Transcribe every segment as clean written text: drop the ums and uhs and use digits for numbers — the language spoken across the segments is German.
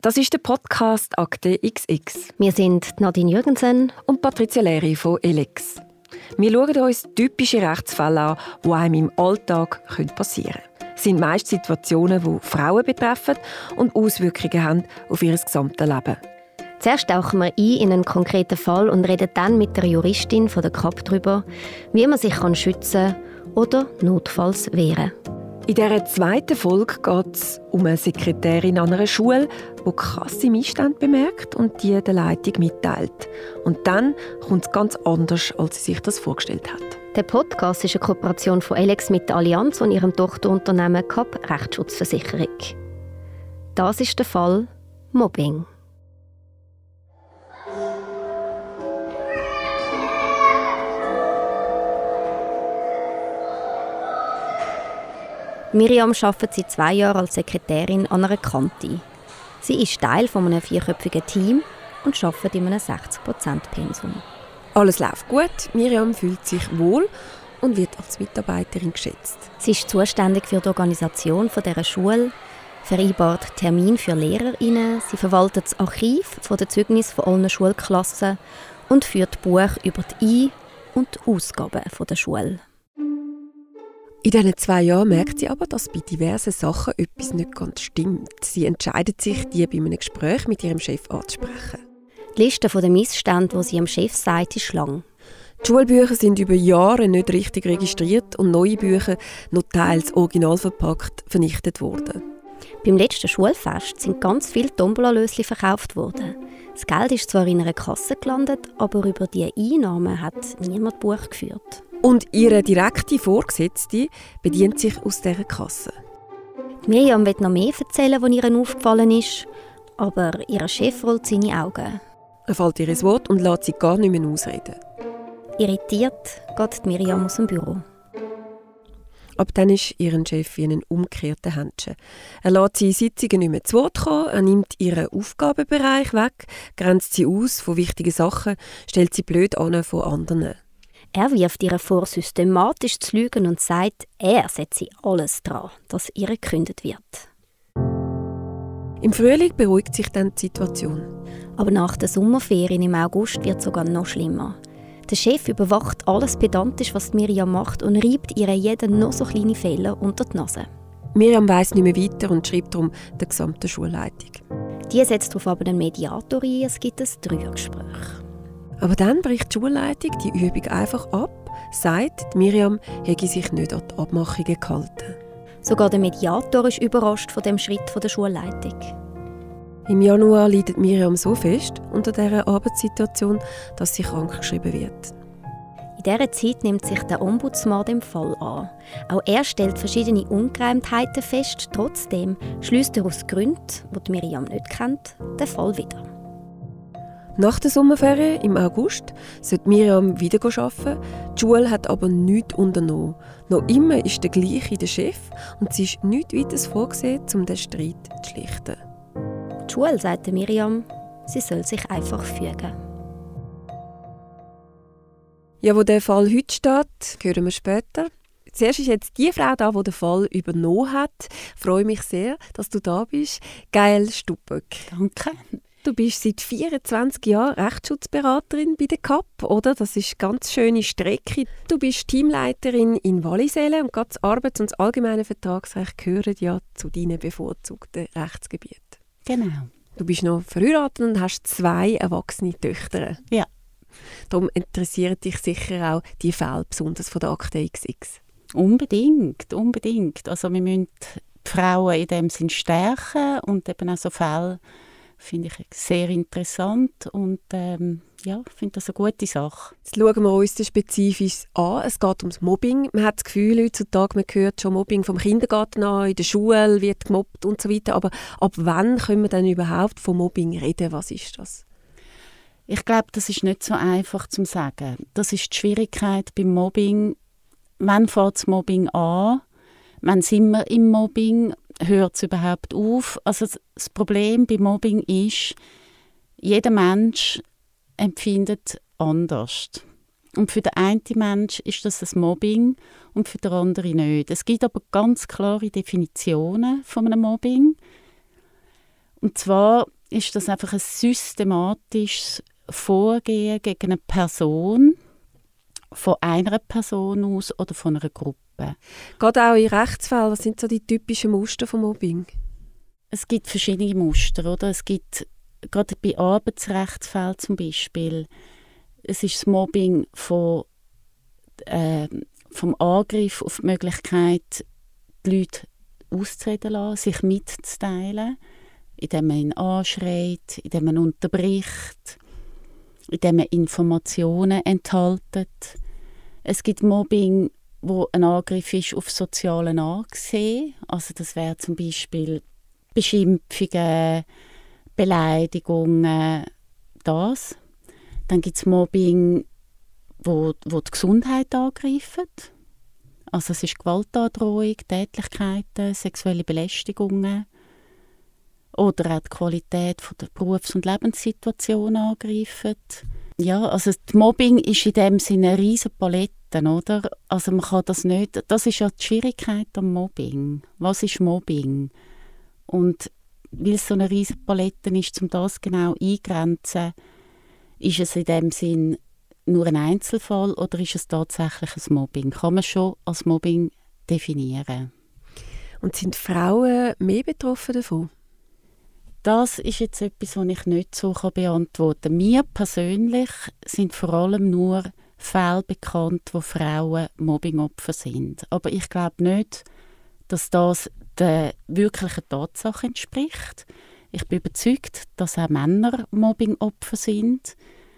Das ist der Podcast «Akte XX». Wir sind Nadine Jürgensen und Patricia Leri von «Elex». Wir schauen uns typische Rechtsfälle an, die einem im Alltag passieren können. Es sind meist Situationen, die Frauen betreffen und Auswirkungen haben auf ihr gesamtes Leben. Zuerst tauchen wir ein in einen konkreten Fall und reden dann mit der Juristin von der KAP darüber, wie man sich schützen oder notfalls wehren kann. In dieser zweiten Folge geht es um eine Sekretärin an einer Schule, die krasse Missstände bemerkt und die der Leitung mitteilt. Und dann kommt es ganz anders, als sie sich das vorgestellt hat. Der Podcast ist eine Kooperation von Elex mit der Allianz und ihrem Tochterunternehmen KAP Rechtsschutzversicherung. Das ist der Fall Mobbing. Miriam arbeitet seit 2 Jahren als Sekretärin an einer Kante. Sie ist Teil einem 4-köpfigen Team und arbeitet in einem 60%-Pensum. Alles läuft gut, Miriam fühlt sich wohl und wird als Mitarbeiterin geschätzt. Sie ist zuständig für die Organisation dieser Schule, vereinbart Termine für LehrerInnen, sie verwaltet das Archiv der Zeugnisse von allen Schulklassen und führt Buch über die Ein- und Ausgaben der Schule. In diesen 2 Jahren merkt sie aber, dass bei diversen Sachen etwas nicht ganz stimmt. Sie entscheidet sich, die bei einem Gespräch mit ihrem Chef anzusprechen. Die Liste der Missstände, die sie dem Chef sagt, ist lang. Die Schulbücher sind über Jahre nicht richtig registriert und neue Bücher, noch teils original verpackt, vernichtet worden. Beim letzten Schulfest sind ganz viele Tombola-Lösli verkauft worden. Das Geld ist zwar in einer Kasse gelandet, aber über die Einnahmen hat niemand Buch geführt. Und ihre direkte Vorgesetzte bedient sich aus dieser Kasse. Miriam will noch mehr erzählen, was ihr aufgefallen ist, aber ihr Chef rollt seine Augen. Er fällt ihr ins Wort und lässt sie gar nicht mehr ausreden. Irritiert geht Miriam aus dem Büro. Ab dann ist ihren Chef wie einen umgekehrten Händchen. Er lässt sie in Sitzungen nicht mehr zu Wort kommen, er nimmt ihren Aufgabenbereich weg, grenzt sie aus von wichtigen Sachen, stellt sie blöd an von anderen. Er wirft ihr vor, systematisch zu lügen und sagt, er setze alles daran, dass ihr gekündigt wird. Im Frühling beruhigt sich dann die Situation. Aber nach der Sommerferien im August wird es sogar noch schlimmer. Der Chef überwacht alles pedantisch, was Miriam macht und reibt ihr jeden noch so kleine Fehler unter die Nase. Miriam weiss nicht mehr weiter und schreibt darum der gesamten Schulleitung. Die setzt darauf aber einen Mediator ein, es gibt ein Dreiergespräch. Aber dann bricht die Schulleitung die Übung einfach ab, sagt, Miriam hätte sich nicht an die Abmachungen gehalten. Sogar der Mediator ist überrascht von dem Schritt der Schulleitung. Im Januar leidet Miriam so fest unter dieser Arbeitssituation, dass sie krankgeschrieben wird. In dieser Zeit nimmt sich der Ombudsmann dem Fall an. Auch er stellt verschiedene Ungereimtheiten fest. Trotzdem schließt er aus Gründen, die Miriam nicht kennt, den Fall wieder. Nach der Sommerferien im August sollte Miriam wieder arbeiten. Die Schule hat aber nichts unternommen. Noch immer ist der gleiche der Chef und sie ist nichts weiter vorgesehen, um den Streit zu schlichten. Die Schule sagte Miriam, sie soll sich einfach fügen. Ja, wo der Fall heute steht, hören wir später. Zuerst ist jetzt die Frau da, die den Fall übernommen hat. Ich freue mich sehr, dass du da bist. Gael Stupöck. Danke. Du bist seit 24 Jahren Rechtsschutzberaterin bei der KAP, oder? Das ist eine ganz schöne Strecke. Du bist Teamleiterin in Wallisellen und gerade das Arbeits- und das allgemeine Vertragsrecht gehören ja zu deinen bevorzugten Rechtsgebieten. Genau. Du bist noch verheiratet und hast 2 erwachsene Töchter. Ja. Darum interessieren dich sicher auch die Fälle, besonders von der Akte XX. Unbedingt. Also wir müssen die Frauen in dem Sinn stärken und eben auch so Fälle finde ich sehr interessant und ich finde das eine gute Sache. Jetzt schauen wir uns das spezifisch an. Es geht ums Mobbing. Man hat das Gefühl, heutzutage, man hört schon Mobbing vom Kindergarten an, in der Schule wird gemobbt und so weiter. Aber ab wann können wir denn überhaupt von Mobbing reden? Was ist das? Ich glaube, das ist nicht so einfach zu sagen. Das ist die Schwierigkeit beim Mobbing. Wann fängt das Mobbing an? Wann sind wir im Mobbing? Hört es überhaupt auf? Also das Problem beim Mobbing ist, jeder Mensch empfindet anders. Und für den einen Mensch ist das ein Mobbing und für den anderen nicht. Es gibt aber ganz klare Definitionen von einem Mobbing. Und zwar ist das einfach ein systematisches Vorgehen gegen eine Person, von einer Person aus oder von einer Gruppe. Gerade auch in Rechtsfällen, was sind so die typischen Muster von Mobbing? Es gibt verschiedene Muster, oder? Es gibt, gerade bei Arbeitsrechtsfällen zum Beispiel, es ist das Mobbing vom Angriff auf die Möglichkeit, die Leute auszureden lassen, sich mitzuteilen, indem man ihn anschreit, indem man unterbricht, indem man Informationen enthält. Es gibt Mobbing, wo ein Angriff ist auf sozialen Ansehen. Also das wäre zum Beispiel Beschimpfungen, Beleidigungen, das. Dann gibt es Mobbing, wo die Gesundheit angreift. Also es ist Gewaltandrohung, Tätlichkeiten, sexuelle Belästigungen. Oder auch die Qualität von der Berufs- und Lebenssituation angreifen. Ja, also das Mobbing ist in dem Sinne eine riesige Palette, oder? Also man kann das nicht, das ist ja die Schwierigkeit am Mobbing. Was ist Mobbing? Und weil es so eine riesige Palette ist, um das genau einzugrenzen, ist es in dem Sinn nur ein Einzelfall oder ist es tatsächlich ein Mobbing? Kann man schon als Mobbing definieren. Und sind Frauen mehr betroffen davon? Das ist jetzt etwas, was ich nicht so beantworten kann. Mir persönlich sind vor allem nur Fälle bekannt, wo Frauen Mobbingopfer sind. Aber ich glaube nicht, dass das der wirklichen Tatsache entspricht. Ich bin überzeugt, dass auch Männer Mobbingopfer sind.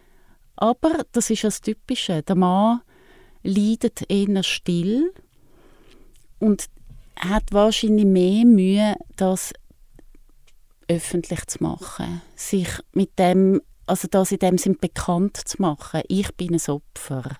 Aber das ist das Typische. Der Mann leidet eher still und hat wahrscheinlich mehr Mühe, das öffentlich zu machen. Sich mit dem, also das in dem Sinn bekannt zu machen. Ich bin ein Opfer.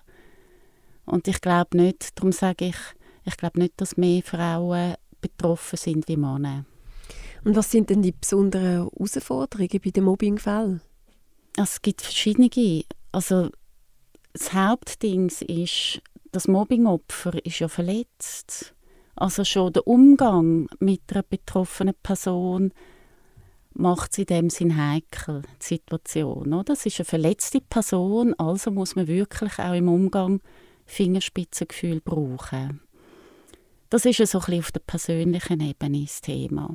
Und ich glaube nicht, darum sage ich glaube nicht, dass mehr Frauen betroffen sind wie Männer. Und was sind denn die besonderen Herausforderungen bei den Mobbingfällen? Es gibt verschiedene. Also das Hauptding ist, das Mobbingopfer ist ja verletzt. Also schon der Umgang mit einer betroffenen Person macht es in dem Sinn heikel, die Situation. Oder? Das ist eine verletzte Person, also muss man wirklich auch im Umgang Fingerspitzengefühl brauchen. Das ist ja so ein bisschen auf der persönlichen Ebene das Thema.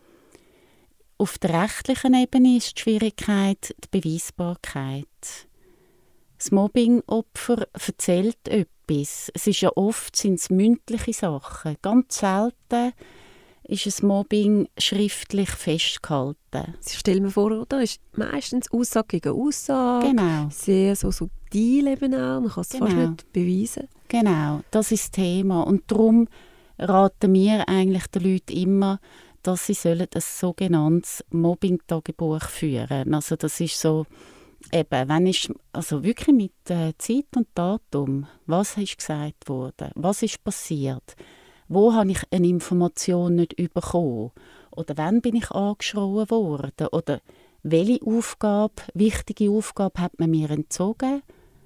Auf der rechtlichen Ebene ist die Schwierigkeit die Beweisbarkeit. Das Mobbingopfer erzählt etwas. Es ist ja oft sind's mündliche Sachen. Ganz selten ist ein Mobbing schriftlich festgehalten. Ich stelle mir vor, oder? Es ist meistens Aussage gegen Aussage. Genau. Sehr so subtil eben auch. Man kann es fast nicht beweisen. Genau, das ist das Thema. Und darum raten wir eigentlich den Leuten immer, dass sie ein sogenanntes Mobbing-Tagebuch führen sollen. Also das ist so, eben, wenn ich, also wirklich mit Zeit und Datum, was ist gesagt worden, was ist passiert, wo habe ich eine Information nicht bekommen oder wann bin ich angeschrien worden oder welche Aufgabe, wichtige Aufgabe hat man mir entzogen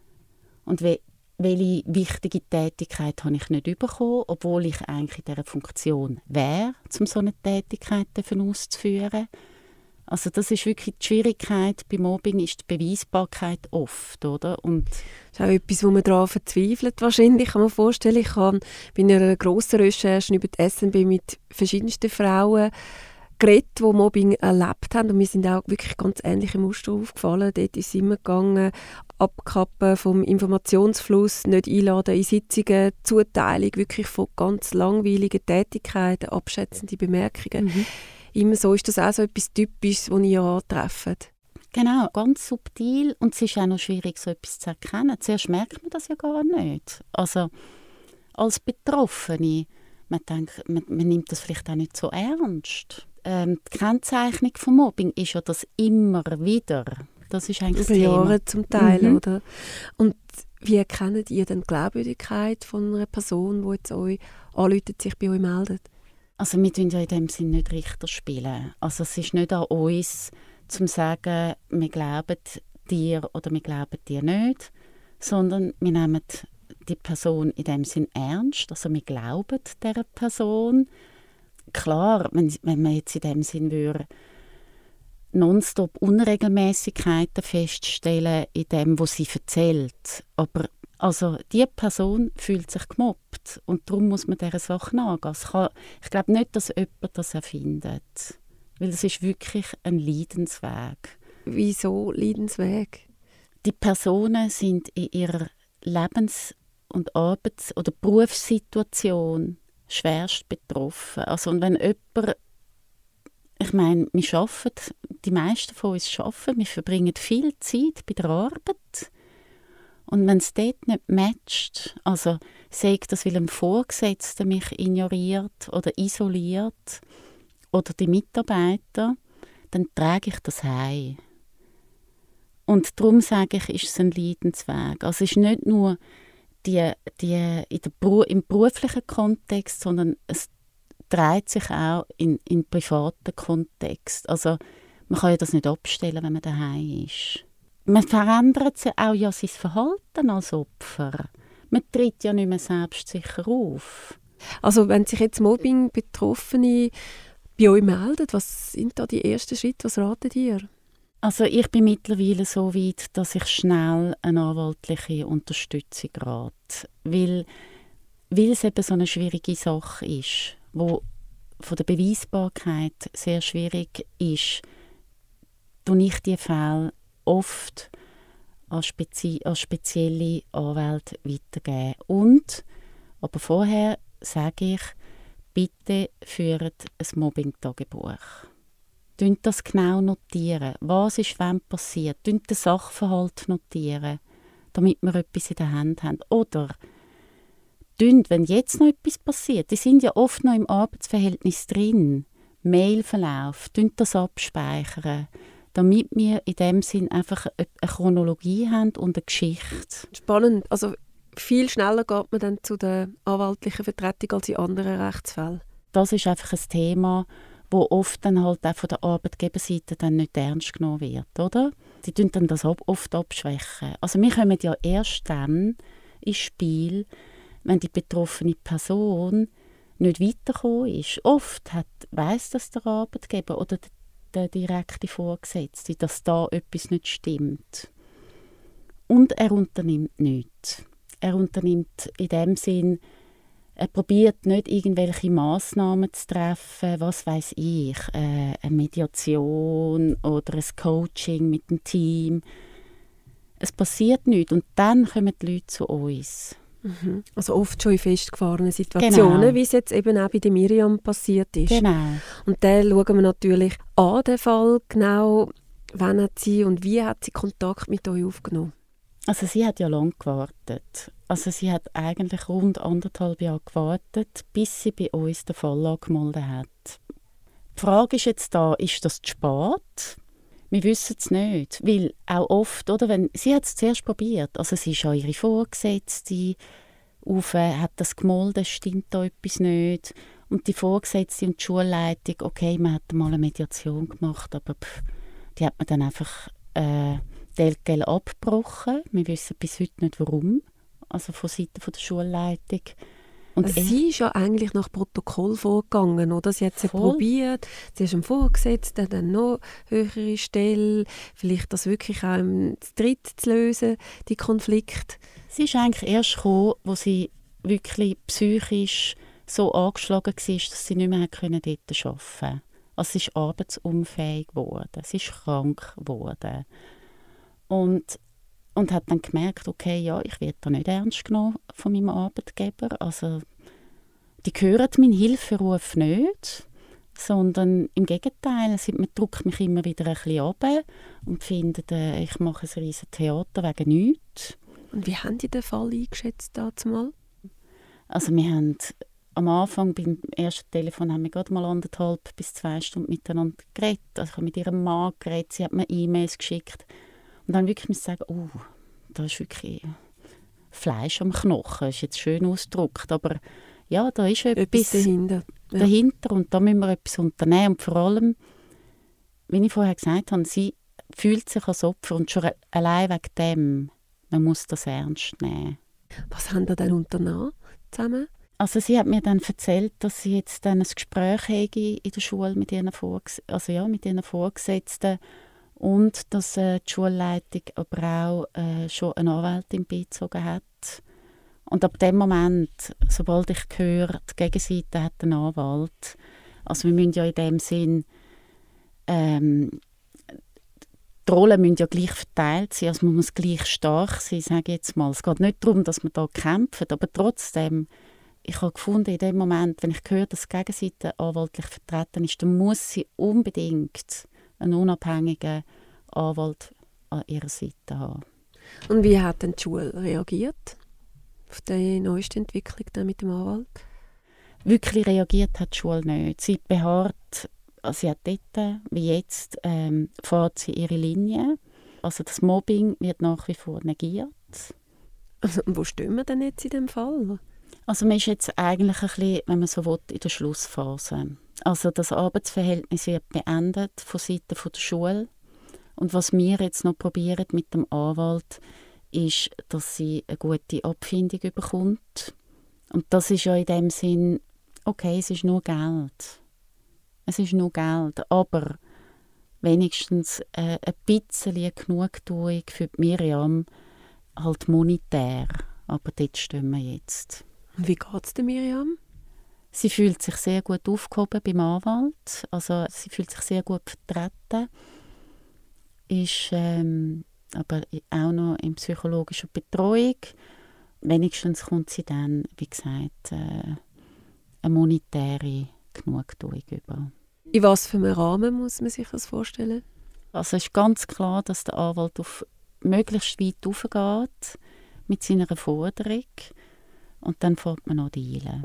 und welche wichtige Tätigkeit habe ich nicht bekommen, obwohl ich eigentlich in dieser Funktion wäre, um so eine Tätigkeit auszuführen. Also das ist wirklich die Schwierigkeit bei Mobbing, ist die Beweisbarkeit oft, oder? Und das ist auch etwas, wo man daran verzweifelt wahrscheinlich, kann man vorstellen. Ich habe bei einer grossen Recherche über die SNB mit verschiedensten Frauen geredet, die Mobbing erlebt haben. Und mir sind auch wirklich ganz ähnliche Muster aufgefallen. Dort ist es immer gegangen, Abkappen vom Informationsfluss, nicht einladen in Sitzungen, Zuteilung wirklich von ganz langweiligen Tätigkeiten, abschätzende Bemerkungen. Immer so ist das auch so etwas Typisches, das ihr antrefft. genau, ganz subtil und es ist auch noch schwierig, so etwas zu erkennen. Zuerst merkt man das ja gar nicht. Also als Betroffene, man denkt, man nimmt das vielleicht auch nicht so ernst. Die Kennzeichnung von Mobbing ist ja das immer wieder. Das ist eigentlich das Über Thema. Jahre zum Teil, oder? Und wie erkennt ihr denn die Glaubwürdigkeit von einer Person, die jetzt euch anruft, sich bei euch meldet? Also wir tun ja in dem Sinne nicht Richter spielen. Also es ist nicht an uns, zu sagen, wir glauben dir oder wir glauben dir nicht, sondern wir nehmen die Person in dem Sinn ernst. Also wir glauben dieser Person. Klar, wenn man jetzt in dem Sinn würde nonstop Unregelmäßigkeiten feststellen in dem, was sie erzählt. Aber also, die Person fühlt sich gemobbt und darum muss man dieser Sache nachgehen. Ich glaube nicht, dass jemand das erfindet, weil es ist wirklich ein Leidensweg. Wieso Leidensweg? Die Personen sind in ihrer Lebens- und Arbeits- oder Berufssituation schwerst betroffen. Also, und wenn jemand, ich meine, wir arbeiten, die meisten von uns arbeiten, wir verbringen viel Zeit bei der Arbeit. Und wenn es dort nicht matcht, also sei das, weil ein Vorgesetzter mich ignoriert oder isoliert oder die Mitarbeiter, dann trage ich das heim. Und darum sage ich, ist es ein Leidensweg. Also es ist nicht nur im beruflichen Kontext, sondern es dreht sich auch im privaten Kontext. Also man kann ja das nicht abstellen, wenn man daheim ist. Man verändert auch ja sein Verhalten als Opfer. Man tritt ja nicht mehr selbstsicher auf. Also wenn sich jetzt Mobbing-Betroffene bei euch melden, was sind da die ersten Schritte? Was ratet ihr? Also ich bin mittlerweile so weit, dass ich schnell eine anwaltliche Unterstützung rate. Weil es eben so eine schwierige Sache ist, wo von der Beweisbarkeit sehr schwierig ist, tue ich die Fälle oft an spezielle Anwälte weitergeben. Aber vorher sage ich, bitte führt ein Mobbing-Tagebuch. Notiert das genau notieren. Was ist wann passiert? Notiert den Sachverhalt notieren, damit wir etwas in der Hand haben. Oder wenn jetzt noch etwas passiert, die sind ja oft noch im Arbeitsverhältnis drin, Mailverlauf, das abspeichern, damit wir in dem Sinn einfach eine Chronologie haben und eine Geschichte. Spannend. Also viel schneller geht man dann zu der anwaltlichen Vertretung als in anderen Rechtsfällen. Das ist einfach ein Thema, wo oft dann halt auch von der Arbeitgeberseite dann nicht ernst genommen wird, oder? Die tun dann das oft abschwächen. Also wir kommen ja erst dann ins Spiel, wenn die betroffene Person nicht weitergekommen ist. Oft weiss das der Arbeitgeber oder der direkte Vorgesetzte, dass da etwas nicht stimmt. Und er unternimmt nichts. Er unternimmt in dem Sinn, er probiert nicht, irgendwelche Massnahmen zu treffen, was weiß ich, eine Mediation oder ein Coaching mit dem Team. Es passiert nichts und dann kommen die Leute zu uns. Mhm. Also oft schon in festgefahrenen Situationen, genau, wie es jetzt eben auch bei der Miriam passiert ist. Genau. Und dann schauen wir natürlich an den Fall genau, wann hat sie und wie hat sie Kontakt mit euch aufgenommen? Also sie hat ja lange gewartet. Also sie hat eigentlich rund 1,5 Jahre gewartet, bis sie bei uns den Fall angemeldet hat. Die Frage ist jetzt da, ist das zu spät? Wir wissen es nicht, weil auch oft, oder, sie hat es zuerst probiert, also sie ist an ihre Vorgesetzte hat das gemeldet, stimmt da etwas nicht. Und die Vorgesetzte und die Schulleitung, okay, man hat mal eine Mediation gemacht, aber die hat man dann einfach telquel abgebrochen. Wir wissen bis heute nicht, warum. Also von Seiten der Schulleitung. Und also sie ist ja eigentlich nach Protokoll vorgegangen, oder? Sie hat es probiert, sie ist am Vorgesetzten, dann noch höhere Stelle, vielleicht das wirklich auch zu dritt zu lösen, die Konflikt. Sie ist eigentlich erst gekommen, wo sie wirklich psychisch so angeschlagen war, dass sie nicht mehr dort arbeiten konnte. Also sie ist arbeitsunfähig geworden, sie ist krank geworden. Und hat dann gemerkt, okay, ja, ich werde da nicht ernst genommen von meinem Arbeitgeber. Also, die hören meinen Hilferuf nicht, sondern im Gegenteil, man drückt mich immer wieder ein bisschen runter und findet, ich mache ein riesen Theater wegen nichts. Und wie haben die den Fall eingeschätzt dazumal? Also wir haben am Anfang, beim ersten Telefon, haben wir gerade mal 1,5 bis 2 Stunden miteinander geredet. Also ich habe mit ihrem Mann geredet, sie hat mir E-Mails geschickt. Und dann wirklich muss ich sagen, oh, da ist wirklich Fleisch am Knochen. Das ist jetzt schön ausgedrückt, aber ja, da ist etwas dahinter und da müssen wir etwas unternehmen. Und vor allem, wie ich vorher gesagt habe, sie fühlt sich als Opfer und schon allein wegen dem, man muss das ernst nehmen. Was haben ihr denn unternommen zusammen? Also sie hat mir dann erzählt, dass sie jetzt dann ein Gespräch hätte in der Schule mit ihren Vorgesetzten und dass die Schulleitung aber auch schon eine Anwältin beigezogen hat. Und ab dem Moment, sobald ich höre, die Gegenseite hat einen Anwalt, also wir müssen ja in dem Sinn, die Rollen müssen ja gleich verteilt sein, also man muss gleich stark sein, sage ich jetzt mal. Es geht nicht darum, dass man da kämpft, aber trotzdem, ich habe gefunden, in dem Moment, wenn ich höre, dass die Gegenseite anwaltlich vertreten ist, dann muss sie unbedingt einen unabhängigen Anwalt an ihrer Seite haben. Und wie hat denn die Schule reagiert auf die neueste Entwicklung dann mit dem Anwalt? Wirklich reagiert hat die Schule nicht. Sie beharrt, sie hat dort, wie jetzt, fährt sie ihre Linie. Also das Mobbing wird nach wie vor negiert. Also, wo stehen wir denn jetzt in diesem Fall? Also man ist jetzt eigentlich ein bisschen, wenn man so will, in der Schlussphase. Also das Arbeitsverhältnis wird beendet von Seiten der Schule. Und was wir jetzt noch probieren mit dem Anwalt, ist, dass sie eine gute Abfindung bekommt. Und das ist ja in dem Sinn, okay, es ist nur Geld. Es ist nur Geld, aber wenigstens ein bisschen Genugtuung für Miriam, halt monetär. Aber dort stehen wir jetzt. Und wie geht es der Miriam? Sie fühlt sich sehr gut aufgehoben beim Anwalt. Also sie fühlt sich sehr gut vertreten. Ist aber auch noch in psychologischer Betreuung. Wenigstens kommt sie dann, wie gesagt, eine monetäre Genugtuung über. In was für einem Rahmen muss man sich das vorstellen? Also es ist ganz klar, dass der Anwalt auf möglichst weit raufgeht mit seiner Forderung und dann fährt man noch dealen.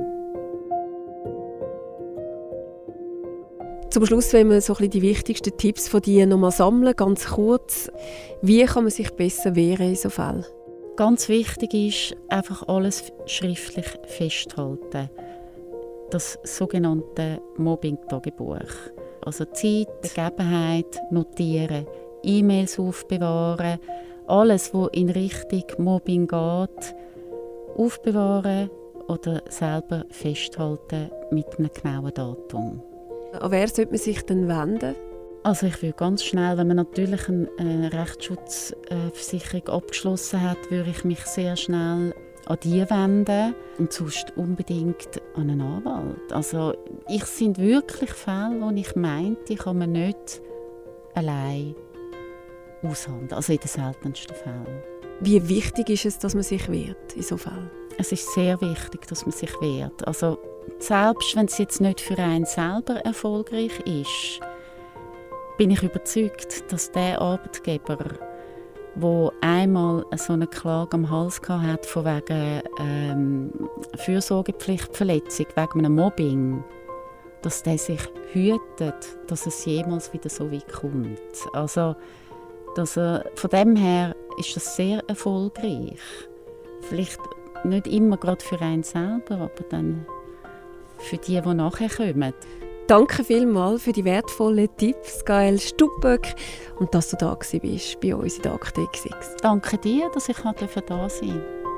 Zum Schluss wollen wir so ein bisschen die wichtigsten Tipps von dir noch mal sammeln, ganz kurz. Wie kann man sich besser wehren in so Fällen? Ganz wichtig ist, einfach alles schriftlich festhalten. Das sogenannte Mobbing-Tagebuch. Also Zeit, Begebenheit notieren, E-Mails aufbewahren, alles, was in Richtung Mobbing geht, aufbewahren oder selber festhalten mit einem genauen Datum. An wer sollte man sich denn wenden? Also ich würde ganz schnell, wenn man natürlich eine Rechtsschutzversicherung abgeschlossen hat, würde ich mich sehr schnell an die wenden und sonst unbedingt an einen Anwalt. Also ich sind wirklich Fälle, wo ich meinte, die kann man nicht allein aushandeln, also in den seltensten Fällen. Wie wichtig ist es, dass man sich wehrt in so Fällen? Es ist sehr wichtig, dass man sich wehrt. Also selbst wenn es jetzt nicht für einen selber erfolgreich ist, bin ich überzeugt, dass der Arbeitgeber, der einmal so eine Klage am Hals hatte, von wegen Fürsorgepflichtverletzung, wegen einem Mobbing, dass der sich hütet, dass es jemals wieder so weit kommt. Also, von dem her ist das sehr erfolgreich. Vielleicht nicht immer gerade für einen selber, aber dann für die nachher kommen. Danke vielmals für die wertvollen Tipps, Gael Stuppöck, und dass du da warst bei uns in der Akte XX. Danke dir, dass ich da sein durfte.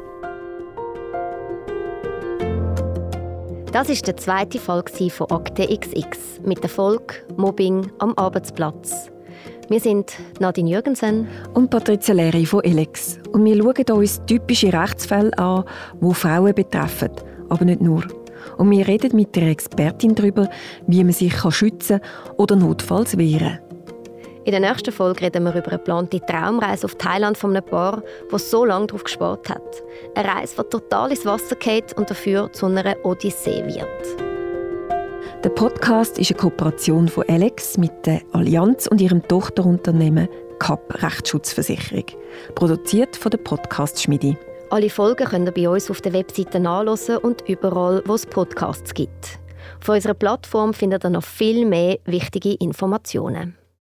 Das war die zweite Folge von Akte XX mit der Folge «Mobbing am Arbeitsplatz». Wir sind Nadine Jürgensen und Patricia Leri von Elex. Und wir schauen uns typische Rechtsfälle an, die Frauen betreffen, aber nicht nur. Und wir reden mit der Expertin darüber, wie man sich schützen oder notfalls wehren kann. In der nächsten Folge reden wir über eine geplante Traumreise auf Thailand von einem Paar, das so lange darauf gespart hat. Eine Reise, die total ins Wasser geht und dafür zu einer Odyssee wird. Der Podcast ist eine Kooperation von Elex mit der Allianz und ihrem Tochterunternehmen CAP Rechtsschutzversicherung. Produziert von der Podcast-Schmiede. Alle Folgen könnt ihr bei uns auf der Webseite nachhören und überall, wo es Podcasts gibt. Auf unserer Plattform findet ihr noch viel mehr wichtige Informationen.